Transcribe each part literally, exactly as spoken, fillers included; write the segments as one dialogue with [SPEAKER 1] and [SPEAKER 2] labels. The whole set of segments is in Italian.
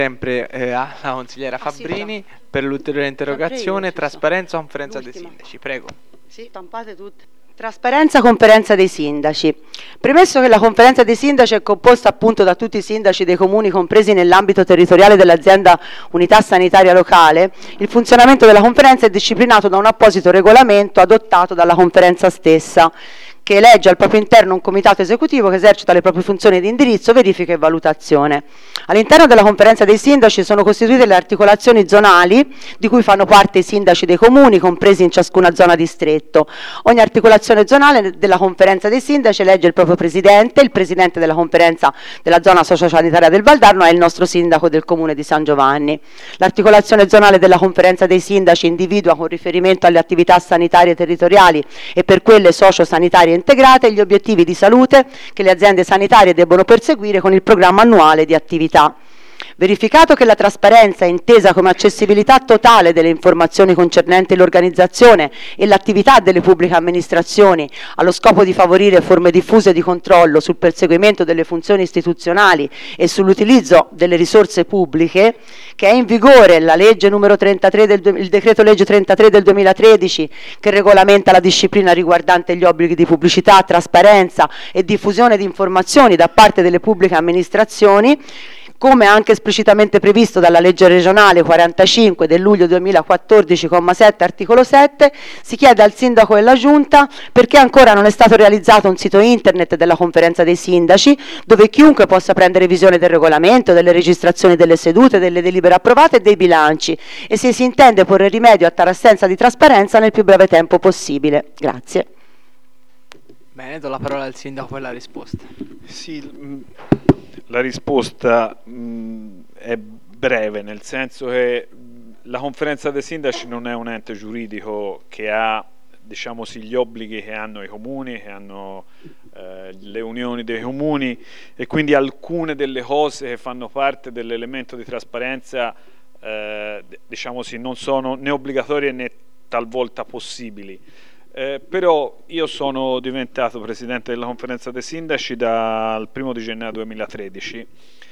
[SPEAKER 1] sempre eh, alla consigliera
[SPEAKER 2] Ah, sì,
[SPEAKER 1] Fabbrini per l'ulteriore interrogazione.
[SPEAKER 2] Sempre io, ci
[SPEAKER 1] Trasparenza, conferenza dei
[SPEAKER 2] L'ultima.
[SPEAKER 1] sindaci, prego.
[SPEAKER 2] Sì, stampate tutte. Trasparenza, conferenza dei sindaci. Premesso che la conferenza dei sindaci è composta appunto da tutti i sindaci dei comuni compresi nell'ambito territoriale dell'azienda unità sanitaria locale, il funzionamento della conferenza è disciplinato da un apposito regolamento adottato dalla conferenza stessa, che elegge al proprio interno un comitato esecutivo che esercita le proprie funzioni di indirizzo, verifica e valutazione. All'interno della conferenza dei sindaci sono costituite le articolazioni zonali di cui fanno parte i sindaci dei comuni compresi in ciascuna zona distretto. Ogni articolazione zonale della conferenza dei sindaci elegge il proprio presidente. Il presidente della conferenza della zona sociosanitaria del Valdarno è il nostro sindaco del comune di San Giovanni. L'articolazione zonale della conferenza dei sindaci individua, con riferimento alle attività sanitarie territoriali e per quelle sociosanitarie integrate, gli obiettivi di salute che le aziende sanitarie debbono perseguire con il programma annuale di attività. Verificato che la trasparenza è intesa come accessibilità totale delle informazioni concernenti l'organizzazione e l'attività delle pubbliche amministrazioni allo scopo di favorire forme diffuse di controllo sul perseguimento delle funzioni istituzionali e sull'utilizzo delle risorse pubbliche, che è in vigore la legge numero trentatré del, il decreto legge trentatré del duemilatredici, che regolamenta la disciplina riguardante gli obblighi di pubblicità, trasparenza e diffusione di informazioni da parte delle pubbliche amministrazioni, come anche esplicitamente previsto dalla legge regionale quarantacinque del luglio duemilaquattordici, comma sette, articolo sette, si chiede al sindaco e alla giunta perché ancora non è stato realizzato un sito internet della conferenza dei sindaci dove chiunque possa prendere visione del regolamento, delle registrazioni delle sedute, delle delibere approvate e dei bilanci, e se si intende porre rimedio a tale assenza di trasparenza nel più breve tempo possibile. Grazie.
[SPEAKER 1] Bene, do la parola al sindaco per la risposta.
[SPEAKER 3] Sì, la risposta mh, è breve, nel senso che la conferenza dei sindaci non è un ente giuridico che ha, diciamo sì, gli obblighi che hanno i comuni, che hanno eh, le unioni dei comuni, e quindi alcune delle cose che fanno parte dell'elemento di trasparenza eh, diciamo sì, non sono né obbligatorie né talvolta possibili. Eh, però io sono diventato presidente della conferenza dei sindaci dal primo di gennaio duemilatredici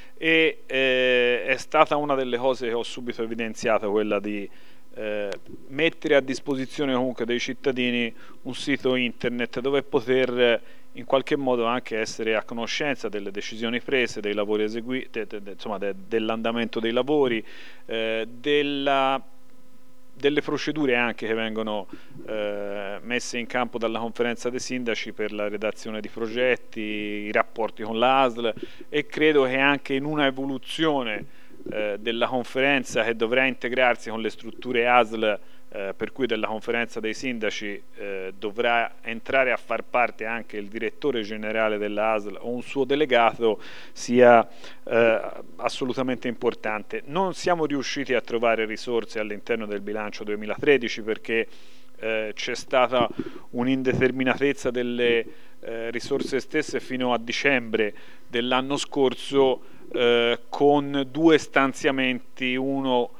[SPEAKER 3] e eh, è stata una delle cose che ho subito evidenziato quella di eh, mettere a disposizione comunque dei cittadini un sito internet dove poter in qualche modo anche essere a conoscenza delle decisioni prese, dei lavori eseguiti, de, de, de, insomma de, dell'andamento dei lavori, eh, della delle procedure anche che vengono eh, messe in campo dalla conferenza dei sindaci per la redazione di progetti, i rapporti con l'A S L, e credo che anche in una evoluzione eh, della conferenza che dovrà integrarsi con le strutture A S L, eh, per cui della conferenza dei sindaci eh, dovrà entrare a far parte anche il direttore generale della A S L o un suo delegato, sia eh, assolutamente importante. Non siamo riusciti a trovare risorse all'interno del bilancio duemilatredici perché eh, c'è stata un'indeterminatezza delle eh, risorse stesse fino a dicembre dell'anno scorso, eh, con due stanziamenti, uno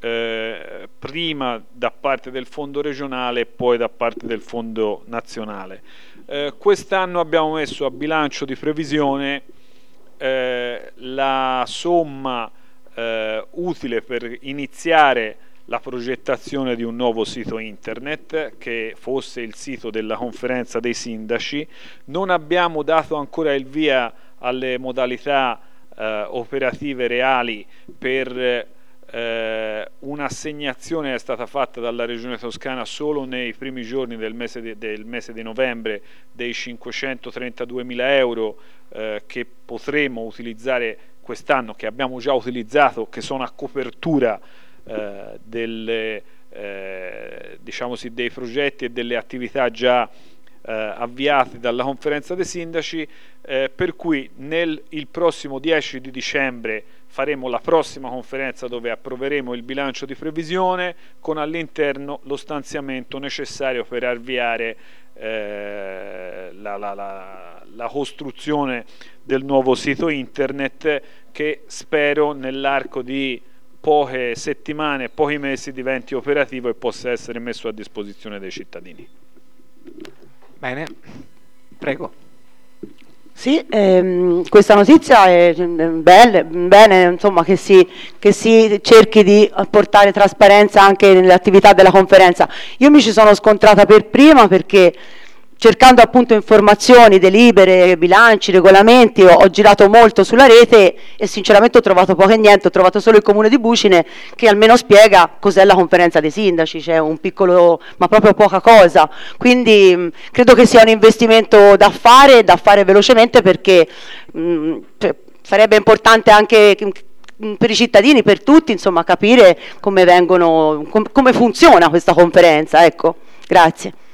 [SPEAKER 3] Eh, prima da parte del fondo regionale e poi da parte del fondo nazionale. Eh, quest'anno abbiamo messo a bilancio di previsione eh, la somma eh, utile per iniziare la progettazione di un nuovo sito internet che fosse il sito della conferenza dei sindaci. Non abbiamo dato ancora il via alle modalità eh, operative reali per Eh, un'assegnazione è stata fatta dalla Regione Toscana solo nei primi giorni del mese di, del mese di novembre dei cinquecentotrentaduemila euro eh, che potremo utilizzare quest'anno, che abbiamo già utilizzato, che sono a copertura eh, delle, eh, diciamo sì, dei progetti e delle attività già eh, avviate dalla conferenza dei sindaci, eh, per cui nel il prossimo dieci di dicembre faremo la prossima conferenza dove approveremo il bilancio di previsione con all'interno lo stanziamento necessario per avviare eh, la, la, la, la costruzione del nuovo sito internet, che spero nell'arco di poche settimane, pochi mesi diventi operativo e possa essere messo a disposizione dei cittadini.
[SPEAKER 1] Bene, prego.
[SPEAKER 2] Sì, ehm, questa notizia è bella, bene, insomma, che si, che si cerchi di portare trasparenza anche nelle attività della conferenza. Io mi ci sono scontrata per prima perché cercando appunto informazioni, delibere, bilanci, regolamenti, ho, ho girato molto sulla rete e sinceramente ho trovato poco e niente, ho trovato solo il comune di Bucine che almeno spiega cos'è la conferenza dei sindaci, c'è un piccolo, ma proprio poca cosa, quindi mh, credo che sia un investimento da fare, da fare velocemente perché mh, cioè, sarebbe importante anche mh, per i cittadini, per tutti, insomma, capire come vengono, com- come funziona questa conferenza, ecco, grazie.